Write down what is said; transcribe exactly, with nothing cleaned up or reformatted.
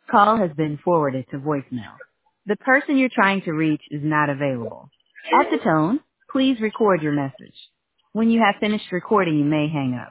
Call has been forwarded to voicemail. The person you're trying to reach is not available. At the tone, please record your message. When you have finished recording, you may hang up.